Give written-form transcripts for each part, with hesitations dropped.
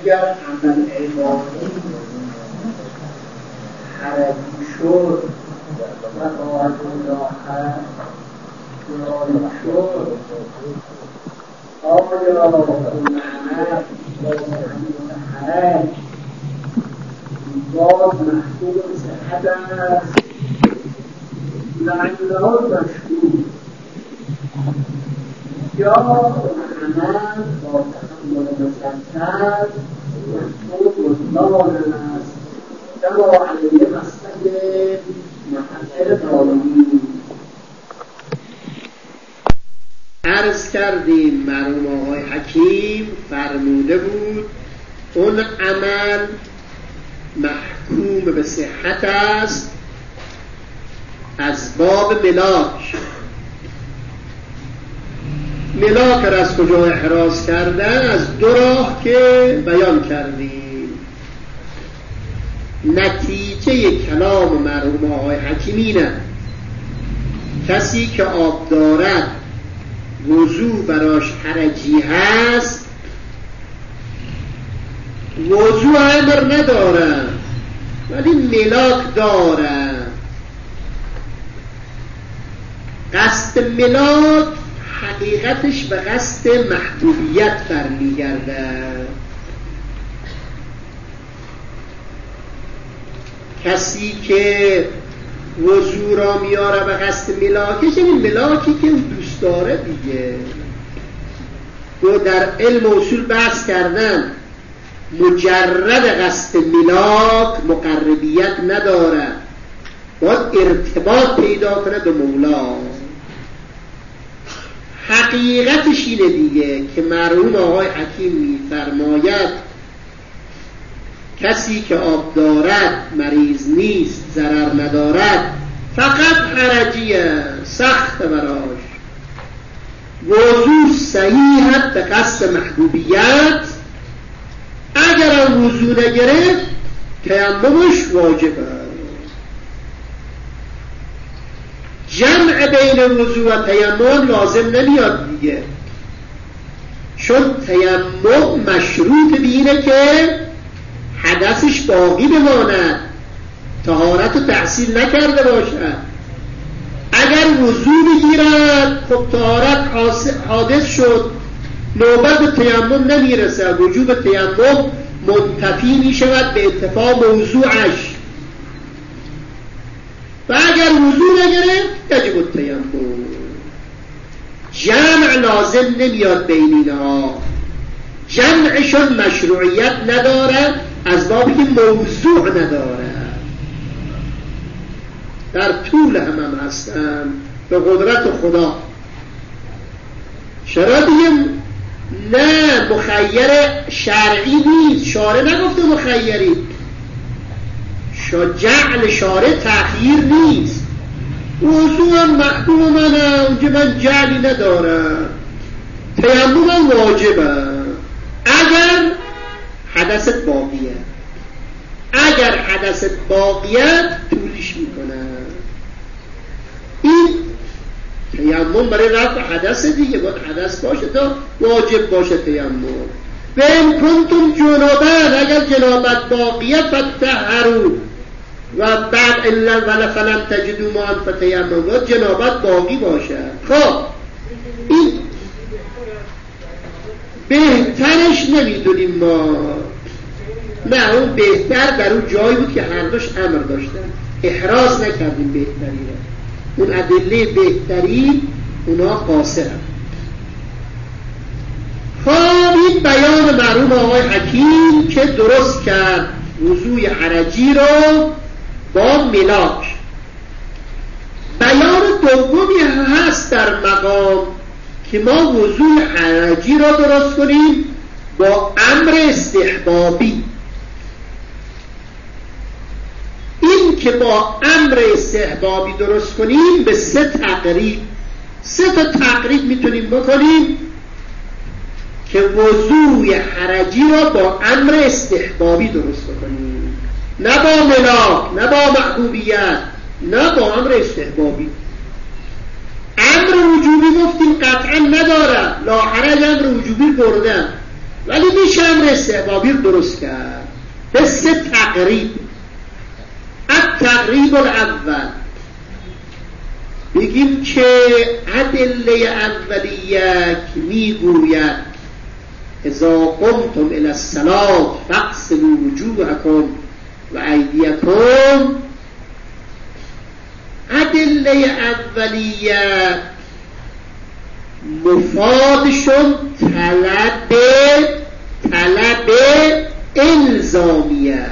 اگر عمل عبادی حرجی شد و طاعت الله جاری شد، آیا اون عمل با حرج باز محکوم به صحت است و عندها مشکوک، یا عمل با تحمل مسلسل محکوم بطلان است کما علیه مسلک محقق طالبی. عرض کردیم مرحوم آقای حکیم فرموده بود اون عمل محکوم به صحت است از باب ملاک. ملاک را از کجا احراز کردن؟ از دو راه که بیان کردیم. نتیجه کلام مرحوم آقای حکیم اینه کسی که آب دارد وضو براش حرجی هست، وضو امر نداره ولی ملاک داره. قصد ملاک حقیقتش به قصد محبوبیت برمیگرده. کسی که وضو را میاره به قصد ملاکش، این ملاکی که دوست داره دیگه. و در علم اصول بحث کردن مجرد قصد ملاک مقربیت نداره، باید ارتباط پیدا کنه به مولا. حقیقتش اینه دیگه که مرحوم آقای حکیم میفرماید کسی که آب دارد مریض نیست، ضرر ندارد، فقط حرجیه، سخت براش. وضو صحیحت به قصد محبوبیت، اگر هم وضو نگرفت تیممش واجبه. جمع بین وضو و تیمم لازم نمیاد دیگه، چون تیمم مشروط بینه که حدثش باقی بماند، طهارت رو تحصیل نکرده باشد. اگر وضو بگیرد خب طهارت حادث شد، نوبت به تیمم نمیرسه، وجوب تیمم منتفی میشود به اتفاق موضوعش. و اگر وضو نگرفت یجب التیمم. جمع لازم نمیاد بین اینها، جمعشون مشروعیت نداره از بابی که موضوع نداره. در طول هم هستن به قدرت خدا. چرا دیگه نه مخیر شرعی نیست، شارع نگفته مخیری، جعل شارع تأخیر نیست. وضوع هم محکوم منه، اونجا من جعلی ندارم، تیمم هم واجبه اگر حدثت باقیه. اگر حدثت باقیه طولش میکنه. این تیمم برای رفع حدث دیگه، باید حدث باشه تا واجب باشه تیمم. و ان کنتم جنابا، اگر جنابت باقیه فتطهروا، و بعد الا فلم تجدوا ماء فتیمموا، جنابت باقی باشه. خب این بهترش نمیدونیم ما، نه اون بهتر در اون جایی بود که هر دوش امر داشتن، احراز نکردیم بهتری را. اون ادله بهتری اونا قاصرن. خب این بیان مرحوم آقای حکیم که درست کرد وضوی حرجی رو با ملاک. بیان دومی هست در مقام که ما وضوی حرجی را درست کنیم با امر استحبابی. این که با امر استحبابی درست کنیم به سه تا تقریب میتونیم بکنیم که وضوی حرجی را با امر استحبابی درست کنیم، نه با ملاک، نه با محبوبیت، نه با امر استحبابی. امر وجوبی گفتیم قطعا نداره، لا حرج امر وجوبی بردن، ولی میشه امر استحبابی درست کرد مثل تقریب. التقریب الاول بگیم که ادله اولیه میگوید اذا قمتم الى الصلاة فاغسلوا وجوهکم و ایدیکم. ادله اولیه مفادشون طلب الزامیه.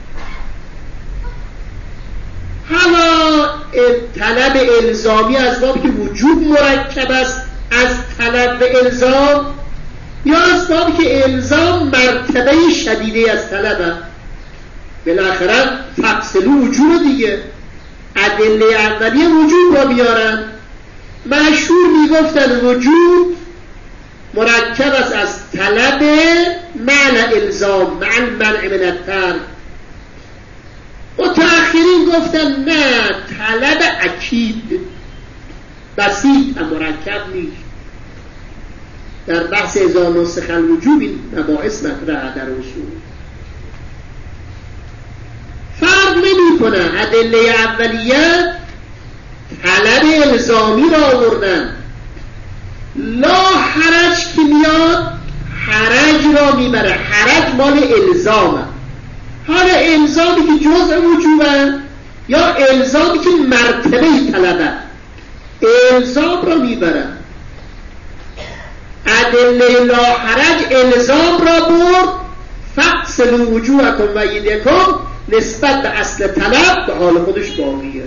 حالا طلب الزامی از باب که وجوب مرکب است از طلب الزام، یا از باب که الزام مرتبه شدیده از طلب. بالاخره فاغسلوا وجوه دیگه، ادله اولیه وجوب را بیارن. مشهور میگفتن وجوب مرکب است از طلب معنی الزام مع المنع من الترک. متأخرین گفتن نه، طلب اکید بسیط مرکب نیست. در بحث اذا نسخ الوجوب این مباحث مطرح در اصول. فرق نمی کنه. ادله اولیه طلب الزامی را آوردن، لا حرج که میاد حرج را میبره. حرج مال الزامه. حالا الزامی که جزء وجوبه یا الزامی که مرتبه طلبه، الزام را میبره. ادله لا حرج الزام را برد، فاغسلوا وجوهکم و ایدیکم نسبت به اصل طلب به حال خودش باقیه.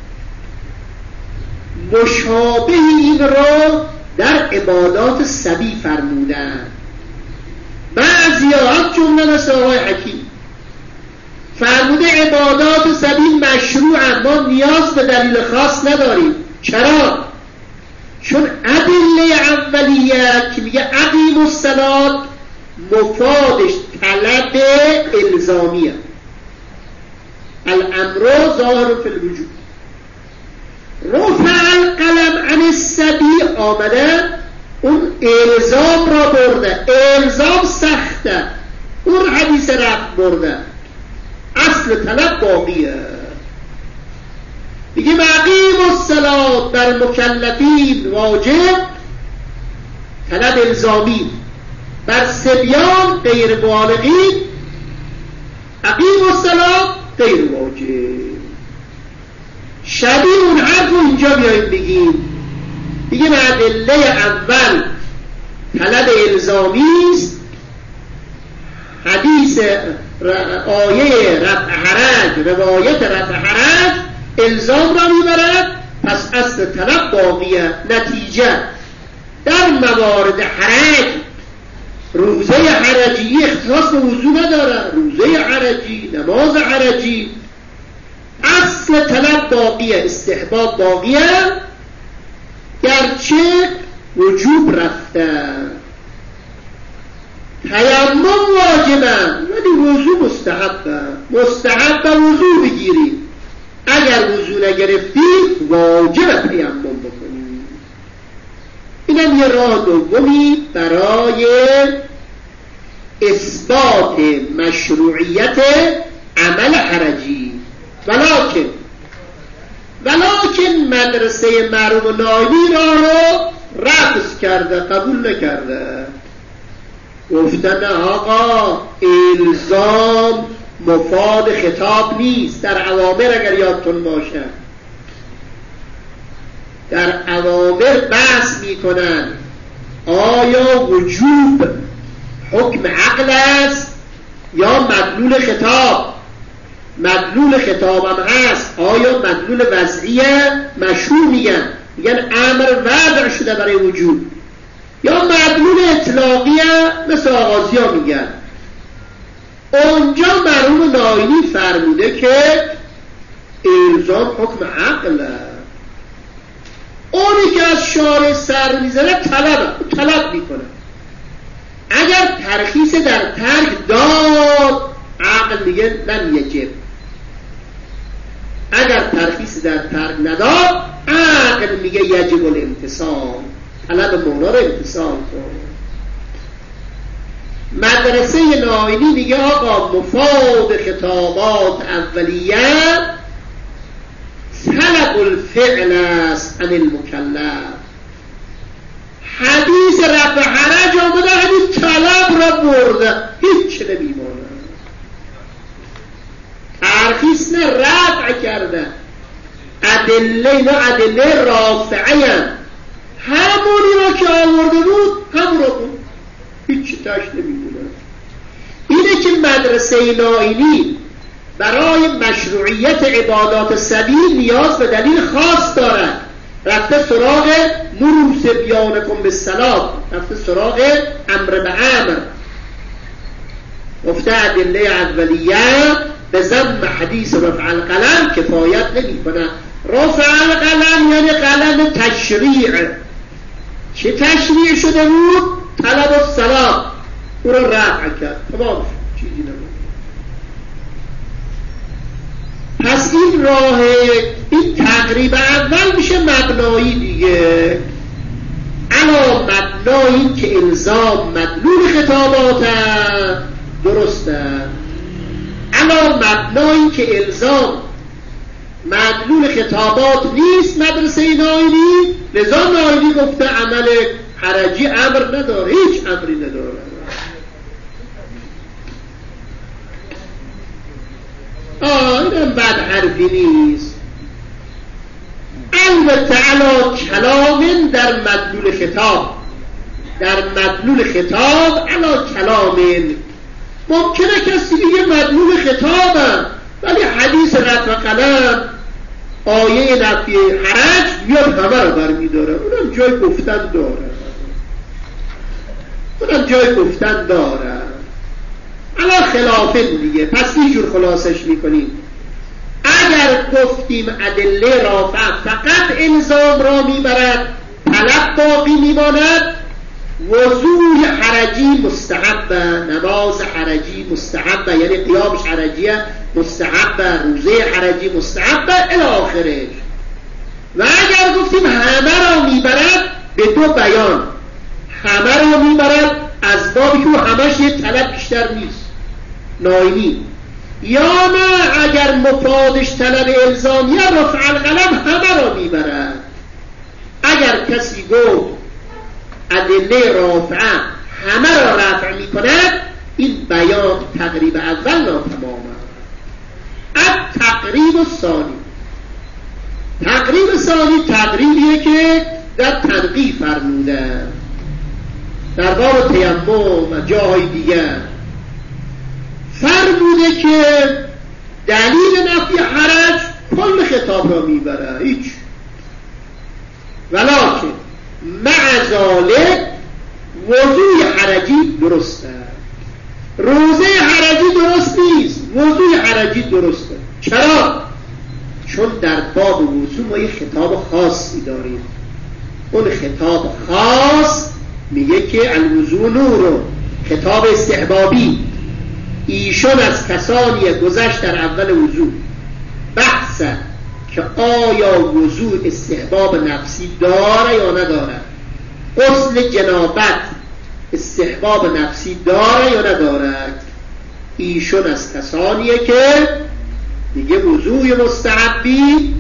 مشابه این را در عبادات سبی فرمودن. بعضی ها جمله مثل آقای حکیم فرموده عبادات سبی مشروع، ما نیاز به دلیل خاص نداریم. چرا؟ چون ادله اولیه که میگه اقیموا الصلاة مفادش طلب الزامیه. الامر ظاهر فی الوجوب. رفع القلم عن الصبی آمده اون الزام را برده. الزام سخته، اون حدیث رفع برده، اصل طلب باقیه. دیگه اقیموا الصلاة بر مکلفین واجب طلب الزامی، بر صبیان غیر بالغین اقیموا الصلاة غیر واجب. شبیه اون حرف رو اینجا بیاییم بگیم دیگه. ادله اول طلب الزامی است، حدیث آیه رفع حرج، روایت رفع حرج الزام را میبرد، پس اصل طلب باقیه. نتیجه در موارد حرج، روزه حرجی اختصاص به وضو نداره، روزه حرجی، نماز حرجی، اصل طلب باقیه، استحباب باقیه، گرچه وجوب رفته. تیمم واجبه ولی وضو مستحبه. مستحبه وضو بگیری، اگر وضو نگرفتی واجب تیمم بکنی. اینم یه راه دومی برای اثبات مشروعیت عمل حرجی. ولکن مدرسه مرحوم نایمی رو رفض کرده، قبول نکرده. گفتن آقا الزام مفاد خطاب نیست. در اوامر اگر یادتون باشه، در اوامر بحث میکنن آیا وجوب حکم عقل است یا مدلول خطاب. مدلول خطاب هم هست، آیا مدلول وضعیه؟ مشهور میگن امر وضع شده برای وجوب، یا مدلول اطلاقیه مثل آغازی ها میگن. اونجا مرحوم نایمی فرموده که الزام حکم عقله. اونی که از شارع سر میزنه طلب میکنه. اگر ترخیص در ترک داد عقل میگه لم یجب. اگر ترخیص در ترک نداد عقل میگه یجب الامتثال. طلب مولا رو امتثال کن. مدرسه ناینی میگه آقا مفاد خطابات اولیه طلب الفعل است عن المکلف. حدیث رفع حرج آمده، حدیث طلب را برده، هیچ نمیمانه. ترخیص نه، رفع کرده. ادله اینا ادله رافعه هم، همونی را که آورده بود همون را بود، هیچ تاش نمیمونه. اینه که مدرسه ناینی برای مشروعیت عبادات سبیل نیاز به دلیل خاص دارد. رفته سراغ مروا صبیانکم بالصلاة، رفته سراغ امر به امر، گفته ادله اولیه به ضم حدیث رفع القلم کفایت نمی کنه. رفع القلم یعنی قلم تشریع. چه تشریع شده بود؟ طلب الصلاة، او را رفع کرد، تمام چیزی نبود. پس این راه، این تقریب اول میشه مبنایی دیگه. علا مبنایی که الزام مدلول خطابات درسته، علا مبنایی که الزام مدلول خطابات نیست مدرسه ناینی، لذا ناینی گفته عمل حرجی امر نداره، هیچ امری نداره. اینم بد حرفی نیست. البته علا کلام در مدلول خطاب، در مدلول خطاب علا کلام، ممکنه کسی دیگه مدلول خطابم ولی حدیث رفع قلم، آیه نفی حرج بیاد همه رو برمی داره، اونم جای گفتن داره، اونم جای گفتن داره. علا خلافه دیگه. پس اینجور خلاصش میکنیم. اگر گفتیم ادله رافع فقط الزام را میبرد، طلب باقی میماند، وضوء حرجی مستحبه، نماز حرجی مستحبه، یعنی قیامش حرجیه مستحبه، روزه حرجی مستحبه الی آخرش. و اگر گفتیم همه را میبرد، به دو بیان، همه را میبرد از بابی که همش یه طلب بیشتر نیست ناینی، یا نه اگر مفادش طلب الزامی رفع القلم همه را میبرد. اگر کسی گفت ادله رافعه همه را رفع میکند، این بیان تقریب اول ناتمامه. تقریب ثانی، تقریب ثانی تقریبیه که در تنقیح فرموده در باب تیمم و جاهای دیگر، فرموده که دلیل نفی حرج کل خطاب را میبره، هیچ. ولکن مع ذالک وضوء حرجی درسته، روزه حرجی درست نیست، وضوء حرجی درسته. چرا؟ چون در باب وضوء ما یه خطاب خاصی داریم. اون خطاب خاص میگه که الوضوء نور، خطاب استحبابی. ایشون از کسانی گذشت در اول وضوء بحثه که آیا وضوء استحباب نفسی داره یا نداره، غسل جنابت استحباب نفسی داره یا نداره. ایشون از کسانیه که دیگه وضوء مستحبی،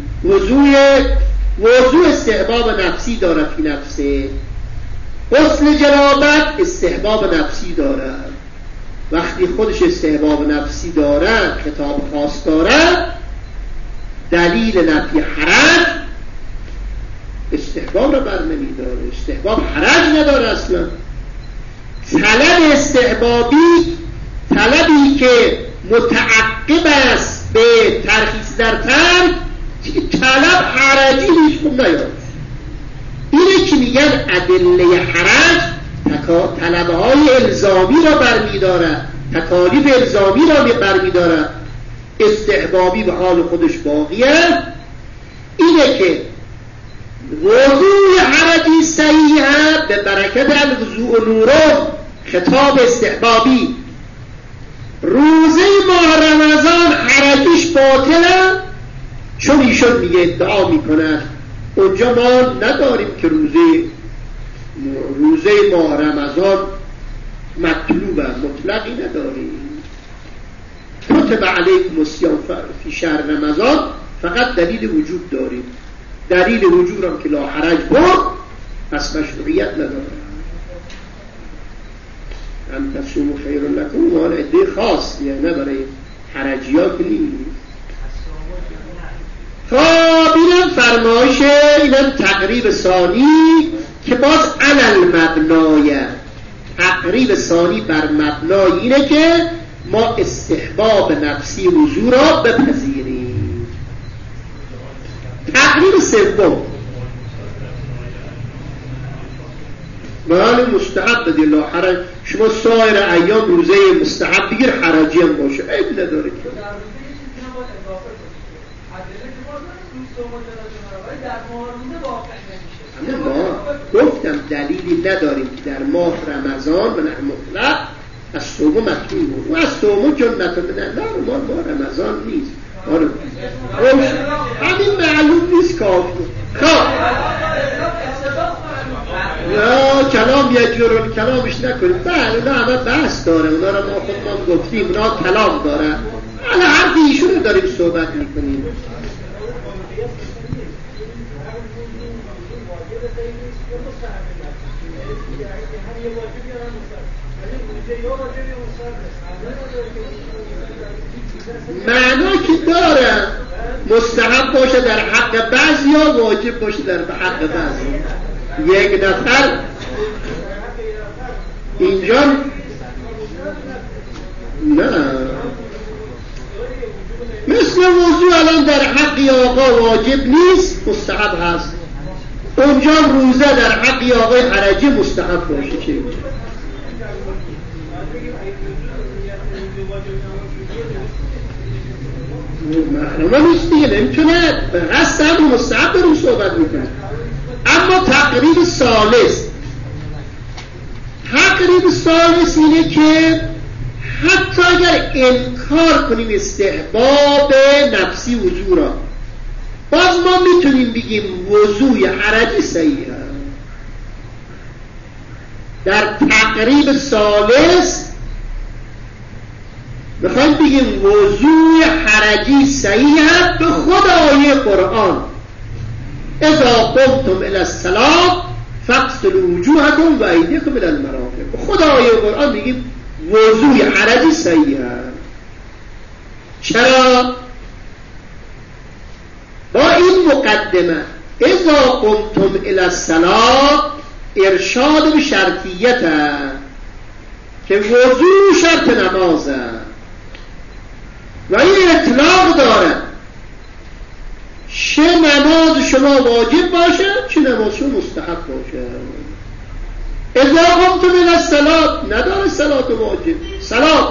وضوء استحباب نفسی داره فی نفسه، غسل جنابت استحباب نفسی داره. وقتی خودش استحباب نفسی داره، خطاب خاص داره، دلیل نفی حرج استحباب را بر نمی داره، استحباب حرج نداره اصلا. طلب استحبابی طلبی که متعقب است به ترخیص در ترک، طلب حرجی هیچ کم نیاد. اینه که میگن ادله حرج طلبهای الزامی را برمیداره، تکالیف الزامی را برمیداره، استحبابی به حال خودش باقیه. اینه که وضوء حرجی صحیحه به برکت الوضوء نورو، خطاب استحبابی. روزه ماه رمضان حرجیش باطله، چون ایشون میگه ادعا میکنه اونجا ما نداریم که روزه ماه رمضان مطلوب مطلقی نداریم. کتب علیکم الصیام فی شهر رمضان فقط دلیل وجوب داریم، دلیل وجوب هم که لا حرج برد، پس مشروعیت نداره. ان تصوموا خیر لکم، مال عده خاص، یعنی نه برای حرجیات نیست. خب اینم فرمایش، اینم تقریب ثانی که باز علل مبنای، تقریب ثانی بر مبنای اینه که ما استحباب نفسی وضو را بپذیریم. تقریب سوم بله مستحب بدی لا حرج، شما سایر ایام روزه مستحب بگیر، حرجی هم باشه عیب نداره. ما گفتم دلیلی نداریم که در ماه رمضان و مطلق از صوم مطلوب بود و از صوم جنت نه ما رمضان نیست، همین معلوم نیست کافی. خب یا کلام یه جور کلامش نکنیم، بله اونا همه بحث داره، اونا رو ما خودمان گفتیم اونا کلام داره، حالا حرفی ایشون رو داریم صحبت میکنیم. معنا که داره، مستحب باشه در حق بعضی یا واجب باشه در حق بعضی. یک نفر اینجا نه مثل وضو الان در حق آقا واجب نیست، مستحب هست. اونجا روزه در حق آقای حرجی مستحب باشه. چه محرمه نیست دیگه، نمیتونه به قصد هم مستحب داریم صحبت میکنه. اما تقریب ثالث، تقریب ثالث اینه که حتی اگر انکار کنیم استحباب نفسی وضو را، باز ما میتونیم بگیم وضوی حرجی صحیح هست. در تقریب ثالث میخوایم بگیم وضوی حرجی صحیح هست به خود آیه قرآن اذا قمتم الی الصلاة فاغسلوا وجوهکم و ایدیکم الی المرافق. به خود آیه قرآن میگیم وضوی حرجی صحیح هست. چرا؟ با این مقدمه اذا قمتم الی الصلاة ارشاد به شرطیت هست که وضو شرط نمازه و این اطلاق داره، چه نماز شما واجب باشه چه نماز شما مستحب باشه. اذا قمتم الی الصلاة نداره صلات واجب، صلات.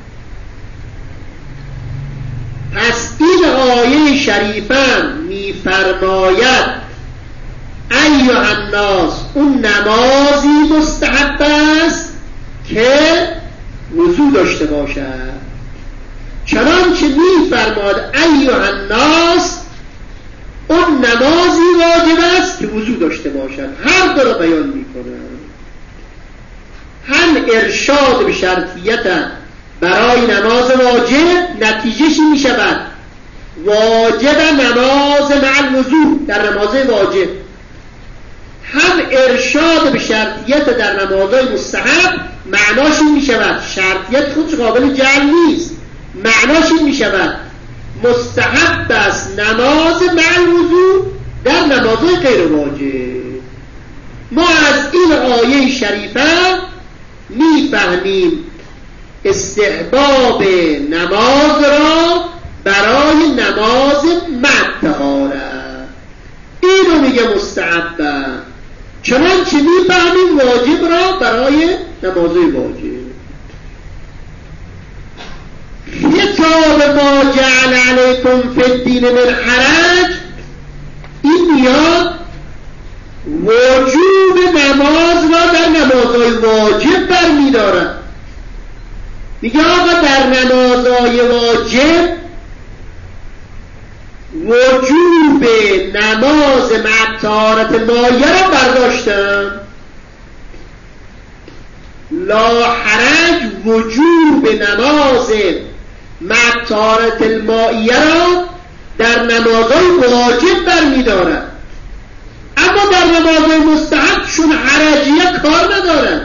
پس این آیه شریفه میفرماید ایها الناس، اون نمازی مستحب است که وضو داشته باشد. چنانچه میفرماد ایها الناس، اون نمازی واجب است که وضو داشته باشد. هر دو را بیان میکنه، هم ارشاد به شرطیت برای نماز واجب، نتیجهش می شود واجب نماز مع الوضو در نماز واجب، هم ارشاد به شرطیت در نمازهای مستحب، معناش این می شود شرطیت خودش قابل جعل نیست، معناش این می شود مستحب است نماز مع الوضو در نمازهای غیر واجب. ما از این آیه شریفه می فهمیم استحباب نماز را برای نماز مع طهارت، اینو میگه مستحبه. چنانچه میفهمیم واجب را برای نمازهای واجب. کتاب ما جعل علیکم فی الدین من حرج، این میاد وجوب نماز را در نمازهای واجب برمی‌دارد. میگه آقا در نمازهای واجب وجوب نماز مع طهارت مایه را برداشتم، لا حرج وجوب نماز مع طهارت المائیه را در نمازهای واجب برمی‌دارد، اما در نمازهای مستحب چون حرجیه کار ندارد.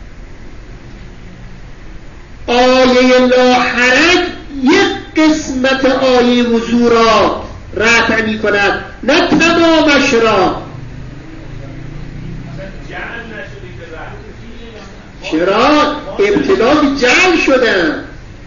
آیه لا حرج یک قسمت آیه وضو را رفع می کند، نه تمامش را. چرا؟ ابتدا جعل شدن.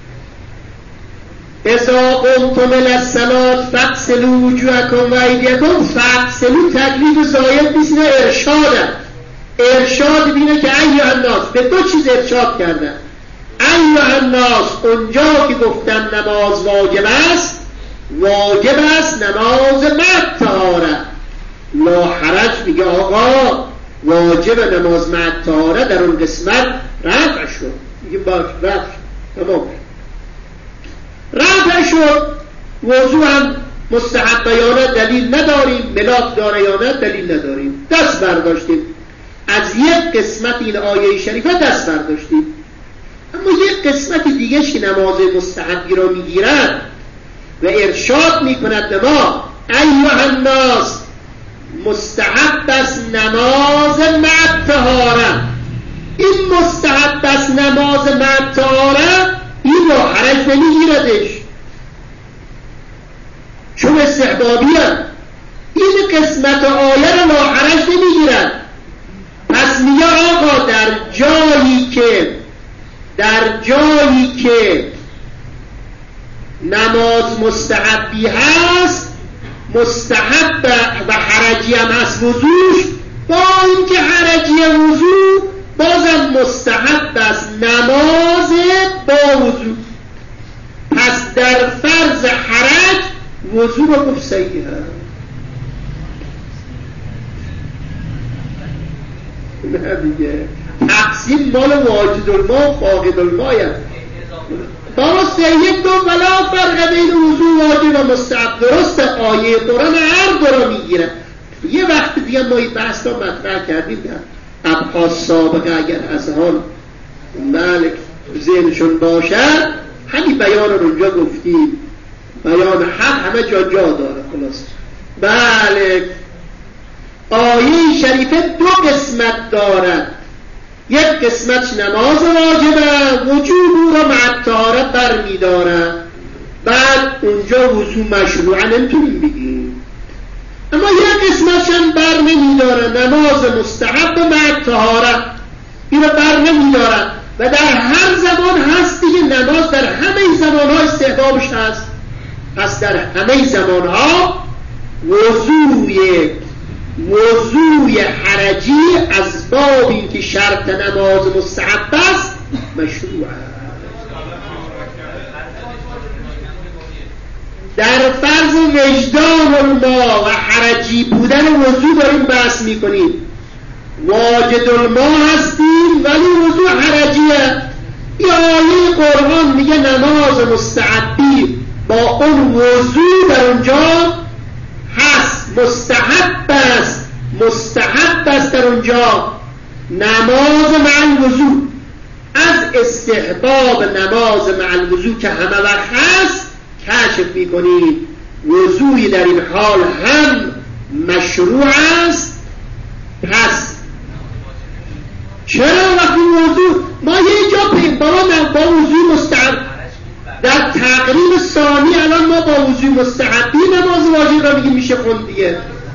اذا قمتم الی الصلاة فاغسلوا وجوهکم و ایدیکم. فاغسلوا تکلیف زاید نیست، نه ارشاده. ارشاد بینه که ایها الناس، به دو چیز ارشاد کردن. ایها الناس اونجا که گفتن نماز واجب است، واجب است نماز مع طهاره. لا حرج میگه آقا واجب نماز مع طهاره در اون قسمت رفع شد. میگه باش رفع شد، تمام رفع شد. وضو هم مستحب یا نه دلیل نداریم، ملاک داره یا نه دلیل نداریم. دست برداشتیم از یک قسمت این آیه شریفه، دست برداشتیم. اما یک قسمت دیگه که نماز مستحبی را میگیرد و ارشاد میکند ما ایها الناس مستحب است نماز مع طهاره. این مستحب است نماز مع طهاره، این را حرج نمیگیردش چون استحبابیه. این قسمت آیه را لا حرج نمیگیرد. پس میگه آقا در جایی که نماز مستحبی هست، مستحب و حرجی هم هست وضوش، با اینکه حرجی وضو بازم مستحب است نماز با وضو. پس در فرض حرج وضو رو گفت صحیح هست. نه دیگه تقسیم مال واجد الماء و فاقد الماء هست. درسته یک دو ولا فرق بین وضو واجب و مستحب. درسته آیه قرآن هر دو را میگیره. یه وقت دیگه ما این بحث را مطرح کردیم در ابحاث سابقه، اگر از آن بله ذهنشون باشد همین بیان رو اونجا گفتیم. بیان حق همه جا داره. خلاص بله آیه شریفه دو قسمت دارد. یک قسمت نماز واجبه، وجوب او را مع طهاره برمی‌دارد. بعد اونجا وضو مشروعه نمیتونیم بگیم. اما یک قسمتش هم بر نمی‌داره، نماز مستحب و مع طهاره این را بر نمی‌دارد. و در هر زمان هست دیگه، نماز در همه زمان‌ها استحبابش هست. پس در همه زمان‌ها وضوی حرجی از باب این که شرط نماز مستحب است مشروع است. در فرض وجدان الماء و حرجی بودن وضو داریم بحث میکنیم. واجد الماء هستیم ولی وضو حرجیه. این آیه قرآن میگه نماز مستحبی با اون وضو در اونجا هست، مستحب است در اونجا نماز مع الوضو. از استحباب نماز مع الوضو که همه وقت هست کشف میکنید وضوی در این حال هم مشروع است. پس چرا وقتی وضو ما یه جا با وضو مستحب در تقریب ثانی الان ما با وضو مستحبی نماز واجب را میگیم میشه خوند دیگه.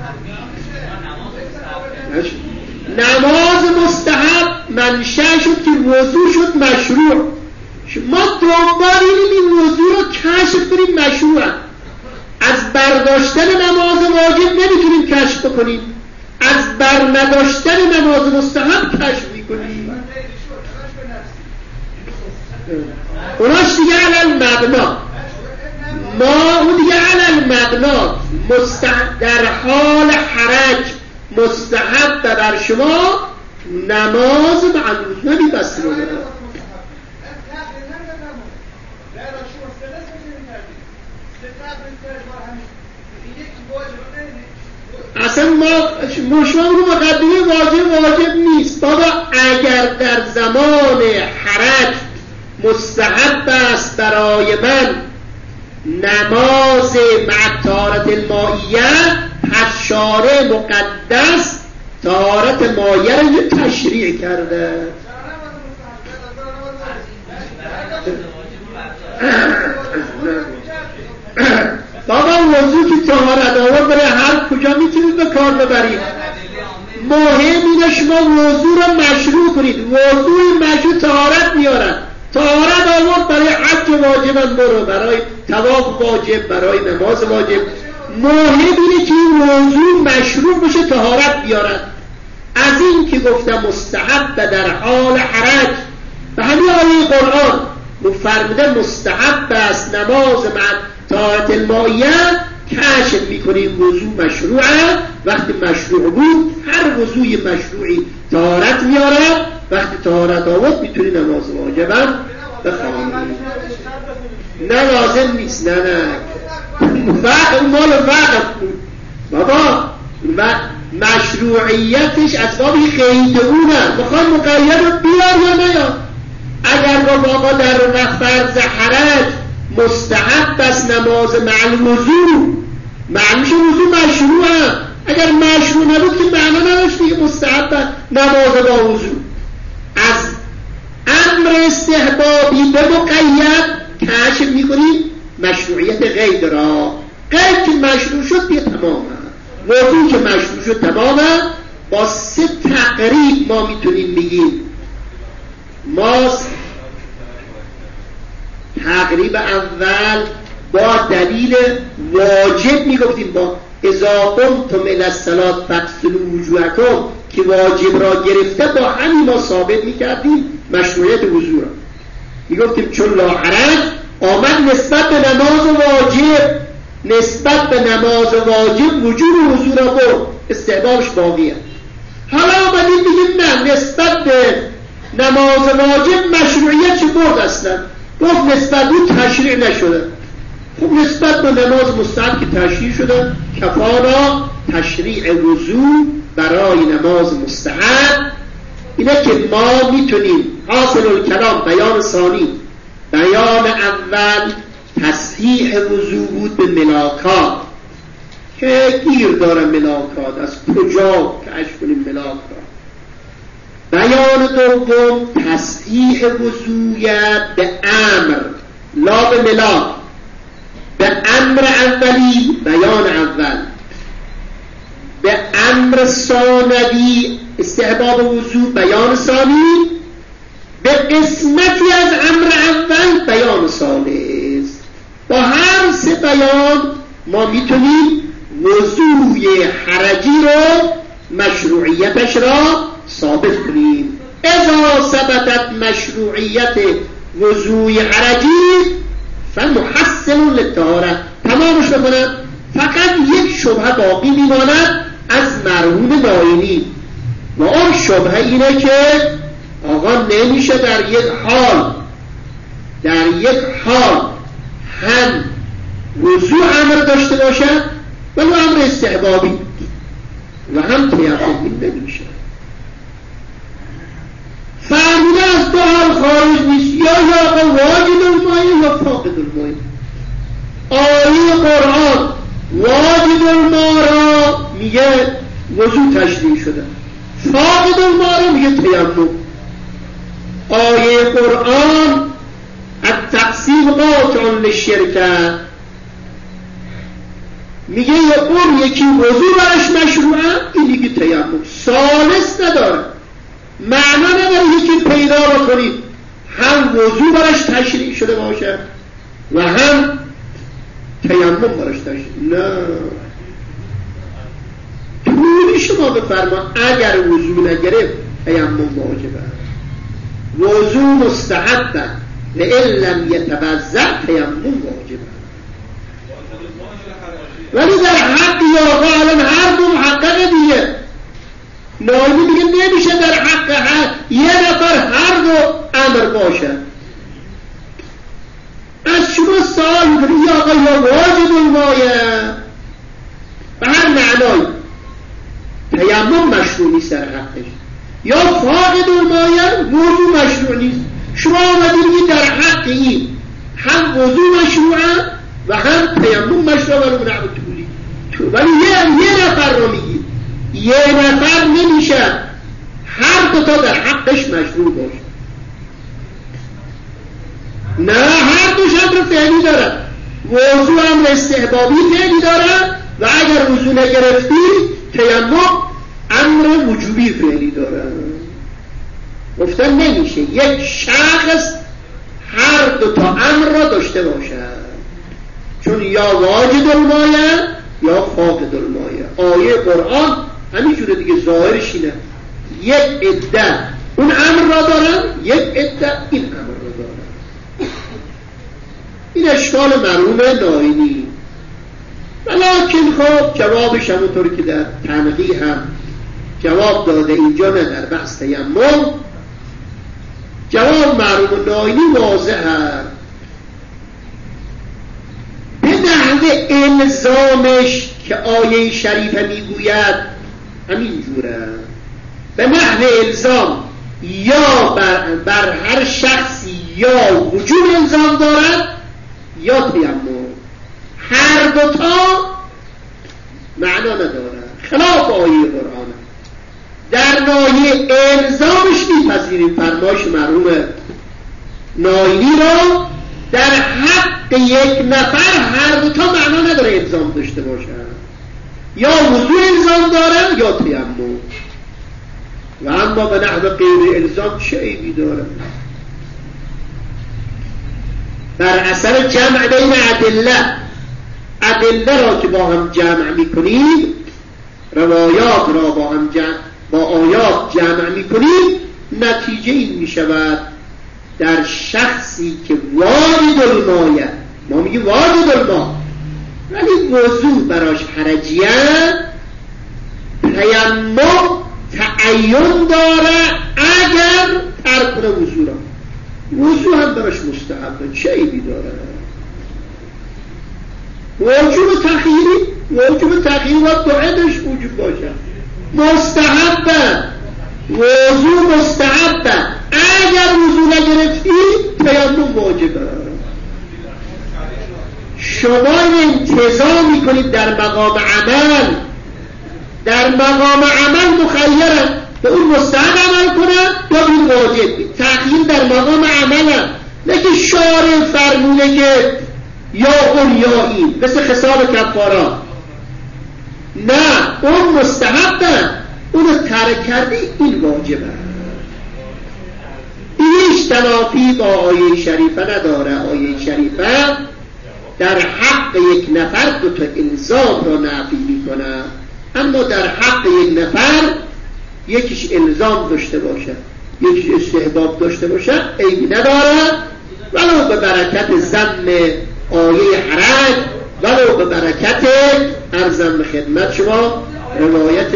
نماز مستحب منشأ شد که وضو شد مشروع. ما دنبال این وضو رو کشف کنیم مشروع. از برداشتن نماز واجب نمیتونیم کشف کنیم، از برنداشتن نماز مستحب کشف میکنیم. اوناش دیگه علل مبنا، ما اون دیگه علل مبنا در حال حرج مستحب بر شما نماز مع الوضو نمیبسته رو داره. اصلا ما شما مقدمه واجب نیست. بابا اگر در زمان حرج مستحب است برای من نماز مع طهارت المائیه، پس شارع مقدس طهارت مائیه رو یه تشریع کرده. بابا وضو که طهارت آورد برای هر کجا میتونید به کار ببرید. مهم اینه شما وضو رو مشروع کنید. وضو مشروع طهارت میارن. طهارت آورد برای حج واجب برو، برای طواف واجب، برای نماز واجب. مهم اینه که این وضو مشروع بشه طهارت بیارن. از این که گفتم مستحب در حال حرج، به همین آیه قرآن فرموده مستحب است نماز مع طهارت المائیه، کشف میکنیم وضو مشروعه. وقتی مشروع بود هر وضوی مشروعی طهارت میاره. وقتی طهارت آورد میتونی نماز واجبم بخوانی. نه لازم نیست. نه مال وقف بود بابا. مشروعیتش از باب قید اونه. میخوان مقید رو بیار یا نیار. اگر بابا در فرض حرج مستحب است نماز مع الوضو، معنیش وضو مشروعه. اگر مشروع نبود که معنا نداشت دیگه مستحب نماز با وضو. از امر استحبابی به مقید کشف میکنیم مشروعیت قید را. قید که مشروع شد دیگه تمامه. وضو که مشروع شد تمامه. با 3 تقریب ما میتونیم بگیم. ما تقریب اول با دلیل واجب میگفتیم، با اذا قمتم الی الصلاة فاغسلوا وجوهکم که واجب را گرفته، با همین ما ثابت میکردیم مشروعیت وضو را. میگفتیم چون لا حرج آمد نسبت به نماز واجب، نسبت به نماز واجب وجوب وضو را برد، استحبابش باقیه. حالا آمدیم بگیم نه، نسبت به نماز واجب مشروعیت چه برد اصلا. گفت نسبت به تشریع نشده. خب نسبت به نماز مستحب که تشریع شده، کفانا تشریع وضو برای نماز مستحب. اینه که ما میتونیم حاصل الکلام بیان ثانی. بیان اول تصحیح وضو بود به ملاکات که گیر داره ملاکات، از کجا کشف کنیم ملاکات. بیان دوم تصحیح وضوی به امر لا به ملاک. به امر اولی بیان اول، به امر ثانوی استحباب وضو بیان ثانی، به قسمتی از امر اول بیان ثالث. با هر 3 بیان ما میتونیم وضوی حرجی رو مشروعیتش را ثابت کنیم. اذا ثبتت مشروعیت وضوی حرجی فمحسن للطهارة. تمامش بکنم. فقط یک شبهه باقی میماند از مرحوم ناینی و اون شبهه اینه که آقا نمیشه در یک حال هم وضو امر داشته باشد ولی امر استحبابی و هم تیمم نمیشه. فرموده از 2 حال خارج نیست، یا آقا واجب المائه یا فاقد المائه. آیه قرآن واجب المائه را میگه وضو تشریع شده، فاقد المائه میگه تیمم. آیه قرآن التقسیم قاطع للشرک میگه یکی وضو برش مشروعه، این دیگه تیمم. ثالث نداره، معنا نداره یکی پیدا بکنید هم وضو برش تشریع شده باشه و هم تیمم برش تشریع. نه، طوری شما بفرما اگر وضو نگرفت تیمم واجبه، وضو مستحبه، لئن لم یتوضأ تیمم واجبه. ولی در حق یا الان هر دو محققه دیگه. نایمی دیگه نمیشه در حق یه نفر هر دو امر باشه. از شما سوال میکنی یا آقا یا واجب المائه به هر معنای مشروع نیست در حقش، یا فاقد المایه وضو مشروع نیست. شما آمدید در حق این هم وضو مشروعه و هم تیمم مشروع ولو من نحو طولی، ولی یه نفر رو میگید، یه نفر نمیشه هر دوتا در حقش مشروع باشه. نه، هر دو شرط فعلی داره. وضو امر استحبابی فعلی داره و اگر وضو نگرفتی تیمم امر وجوبی فعلی داره. گفتن نمیشه یک شخص هر دوتا امر را داشته باشد، چون یا واجد المایه یا فاقد المایه. آیه قرآن همینجوره دیگه، ظاهرش اینه، یک عده اون امر را دارن، یک عده این امر را دارن. این اشکال مرحوم ناینی. ولیکن خب جوابش همونطوری که در تنقیح هم جواب داده اینجا، نه در بحث تیمم، جواب مرحوم ناینی واضح است. به نحو الزامش که آیه شریفه میگوید همینجوره، به نحو الزام یا بر هر شخصی یا وجوب الزام دارد یا تیمم، هر دوتا معنا ندارد، خلاف آیه قرآن. در ناحیه الزامش میپذیریم فرمایش مرحوم ناینی را، در حق یک نفر هر دوتا معنا نداره الزام داشته باشه، یا وضوع الزام داره یا تیمم. و اما به نحو غیر الزام چه عیبی داره؟ بر اثر جمع بین ادله را که با هم جمع میکنیم، روایات را با آیات جمع میکنیم، نتیجه این میشود در شخصی که وارد المایه، ما میگیم وارد الما ولی وضوع براش حرجیه، تیمم تعین داره اگر ترک کنه وضوع را. وضوع هم براش مستحبه، چه عیبی داره؟ وجوب تخییری و دعایش وجوب باشه، مستحبه، وضوع مستحبه، اگر وضوع نگرفتی تیمم واجبه. شما انتظار میکنید در مقام عمل، در مقام عمل مخیرن به اون مستحب عمل کنن یا این واجب. تخییر در مقام عمل، نه که شارع فرمونه که یا اون یا این مثل حساب کفارات، نه، اون مستحبه، اونو ترک کردی این واجبه. هیچ تنافی با آیه شریفه نداره. آیه شریفه در حق یک نفر دو تا الزام را نفی میکنه، اما در حق یک نفر یکیش الزام داشته باشه یکیش استحباب داشته باشه عیبی نداره، ولو به برکت ضم آیه حرج، ولو به برکت ارزم به خدمت شما روایت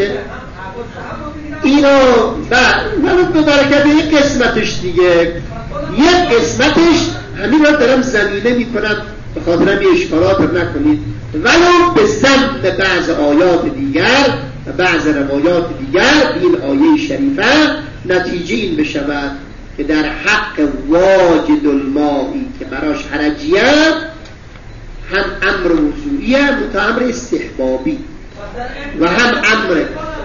اینا، ولو به برکت یک قسمتش دیگه، یک قسمتش همین را دارم زمینه میکنم به خاطر همین اشکالات نکنید، ولو به ضم بعض آیات دیگر و بعض روایات دیگر این آیه شریفه نتیجه این بشود که در حق واجد المائی که براش حرجیه هم امر وضوعیه متا امر استحبابی و هم امر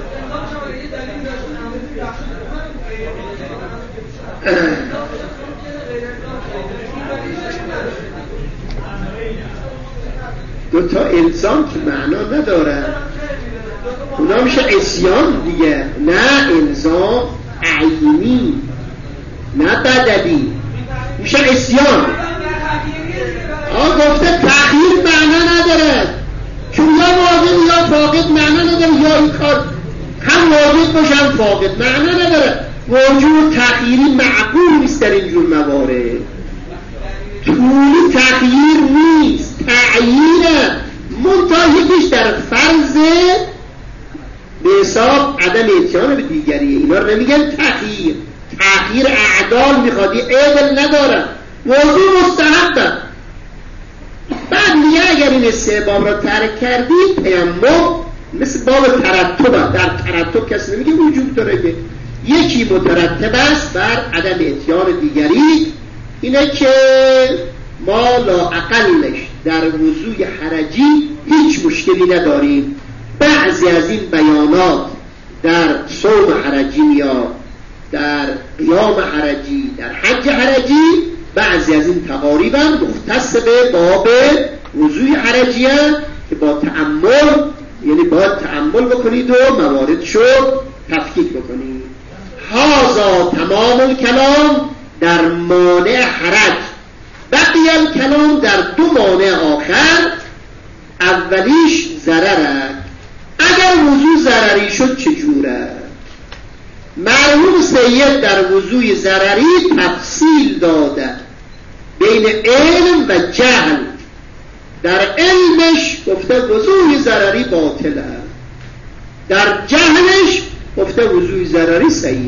دوتا الزام که معنا نداره، اونا میشه عصیان دیگه، نه الزام عینی نه بدلی، میشه عصیان. گفته تأخیر معنا نداره، چون یا واجب یا فاقد معنا نداره، یا این کار هم واجب باشه هم فاقد معنا نداره. وجود تأخیری معقول نیست در اینجور موارد. طولی تأخیر نیست، تعیینه، منتها یکیش در فرض به حساب عدم اتیان به دیگری. اینا رو نمیگن تأخیر، تأخیر اعدال میخواد، عدل نداره، موضوع مستحبه. بعد میگه اگر این استحباب را ترک کردی تیمم مثل باب ترتب، در ترتب کسی نمیگه وجود داره که یکی مترتب است بر عدم اتیان دیگری. اینه که ما لااقلش در وضوع حرجی هیچ مشکلی نداریم. بعضی از این بیانات در صوم حرجی یا در قیام حرجی، در حج حرجی، بعضی از این تقاریب هم مختص به باب وضوع حرجی هم که با تأمل، یعنی باید تأمل بکنید و مواردشو تفکیک بکنید. هذا تمام الکلام در مانع حرج. بقی الکلام در دو مانع آخر. اولیش ضرره. اگر وضوع ضرری شد چجوره؟ مرحوم سید در وضوع ضرری تفصیل داده بین علم و جهل. در علمش گفته وضوع ضرری باطله، در جهلش گفته وضوع ضرری صحیحه.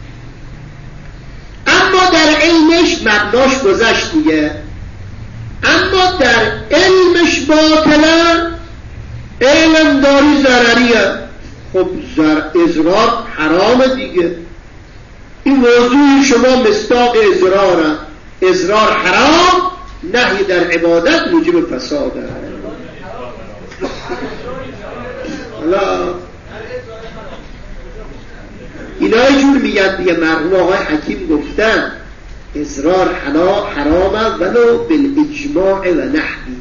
اما در علمش مبناش گذشت دیگه، اما در علمش باطله، علم داری ضرریه. خب اضرار حرامه دیگه. این وضوع شما مصداق اضراره، اضرار حرام، نهی در عبادت موجب فساده. حالا اینا یه جور میگن دیگه. مرحوم آقای حکیم گفتن اضرار حرامه ولو بالاجماع و نحوی.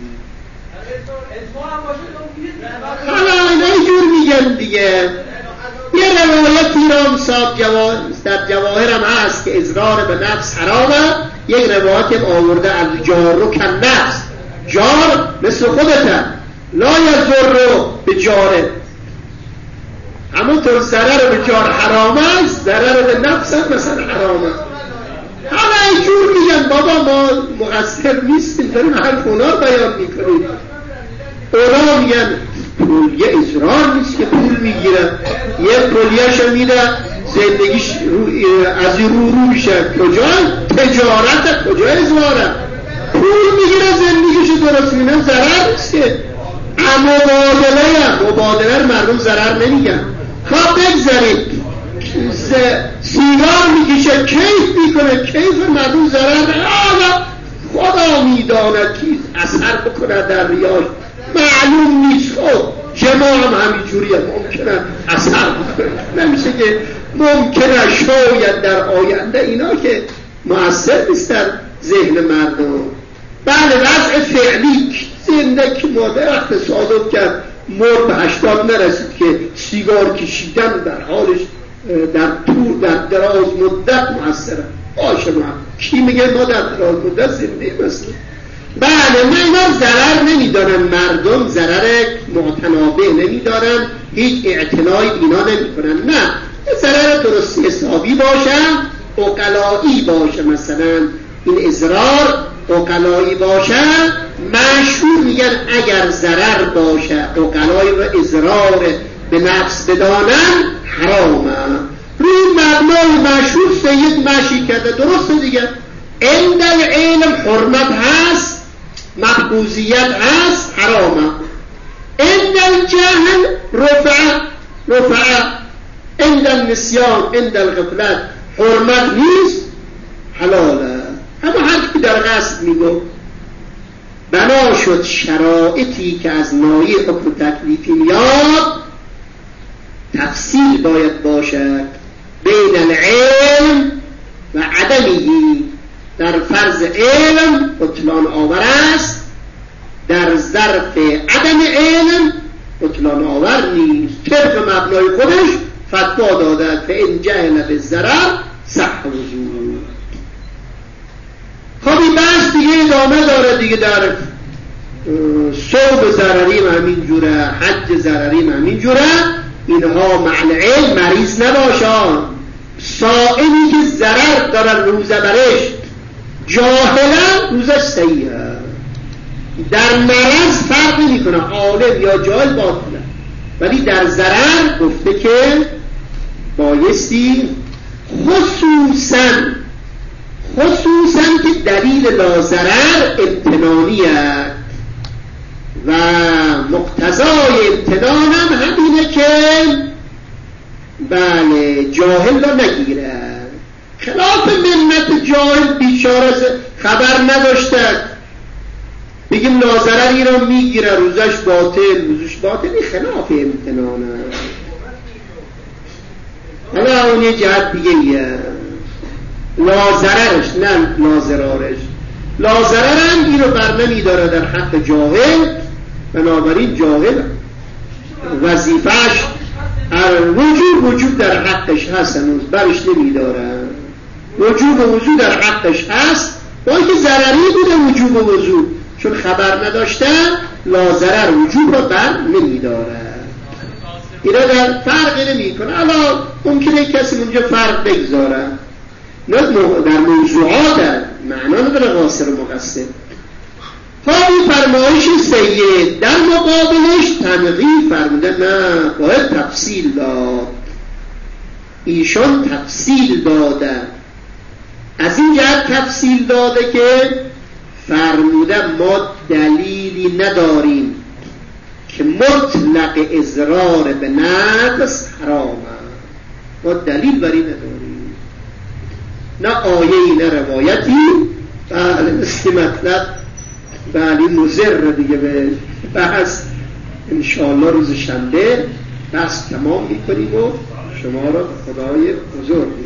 حالا اینا یه جور میگن دیگه. یه روایتی را صاحب در جواهر هم هست که اضرار به نفس حرامه. یک روایت هم آورده الجار رو کن نفس، جار مثل خودته، لا یضر به جاره. همونطور ضرر به جار حرامه است، ضرر به نفس هم مثلا حرامه. حالا یه جور میگن بابا ما مقصر نیستیم، داریم حرف اونا رو بیان میکنیم. اونا میگن پولیه اضرار نیست که پول میگیره، یه پولیهشو میده زندگیش از رو میشه. کجا تجارت، کجا اضراره؟ پول میگیره زندگیشو درست میکنه، ضرر نیست که. مبادله مردم ضرر نمیگن. خب بگذارید سیگار میکشه کیف میکنه، کیف مردم ضرر نمیگن. خدا میداند کی اثر بکنه در ریاش، معلوم نیست. خب جماع هم همینجوریه، ممکنه اثر بکنه، نمیشه که ممکنه شاید در آینده اینا که مؤثر نیست در ذهن مردم. بله وضع فعلی زندگی مادر اقتصادات کرد، مرد به 80 نرسید که سیگار کشیدن در حالش در طول در دراز مدت مؤثره. باشه ما کی میگه ما در دراز مدت زنده هستیم؟ بله من اینا ضرر نمیدارن، مردم ضرر متنابه نمیدارن، هیچ اعتنایی اینا نمیکنن. نه، ضرر درستی حسابی باشه، عقلایی باشه. مثلا این اضرار عقلایی باشه، مشهور میگن اگر ضرر باشه عقلایی و اضرار به نفس بدانن حرامه. روی مبنای مشهور سید مشی کرده، درسته دیگه. عند العلم حرمت هست، محفوظیت هست، حرامه. عند الجهل رفع، عند النسیان، عند الغفلت حرمت نیست، حلاله. اما هر کی در قصد میگو بنا شد شرایطی که از ناحیه حکم تکلیفی میاد، تفصیل باید باشد بین العلم و عدمی. در فرض علم بطلان آور است، در ظرف عدم علم بطلان آور نیست. طبق مبنای خودش فتوا داده فإن جهل بالضرر صح وضوء. خب این بحث دیگه ادامه داره دیگه. در صوم ضرری همین جوره، حج ضرری همین جوره. اینها معنی علم مریض نباشن. صائمی که ضرر داره روزه برش، جاهلا روزش صحیحه. در مرض فرق نمی کنه عالم یا جاهل باطله، ولی در ضرر گفته که بایستی خصوصا که دلیل لاضرر امتنانیه و مقتضای امتنان هم همین جاهل را نگیرد. خلاف منت جاهل بیچاره خبر نداشتد، بگیم ناضرری را میگیره روزش باطل خلاف امتنانه. حالا اون یه جهت دیگه ایه، لازررش نه لازرارش. لازررم این رو بر نمیداره در حق جاهل، بنابراین جاهل وظیفهش وجود در حقش هست، هنوز برش نمیداره. وجود در حقش هست، با اینکه ضرری بوده وجوب و وجود، چون خبر نداشتن لازرر وجود رو بر نمیداره. اینا در فرق نمی کنه. حالا ممکنه کسی اونجا فرق بگذاره، نه در موضوعات در معنا نداره قاصر و مقصر. این فرمایش سید در مقابلش تنقیح فرموده، نه باید تفصیل داد. ایشان تفصیل داده، از این جهت تفصیل داده که فرموده ما دلیلی نداریم که مطلق اضرار به نقص حرامه. ما دلیل بری نداریم، نه آیه‌ای نه روایتی. بله مثل مطلب بله مضر دیگه به بحث انشاءالله روز شنبه بحث تمام میکنیم و شما را خدای بزرگ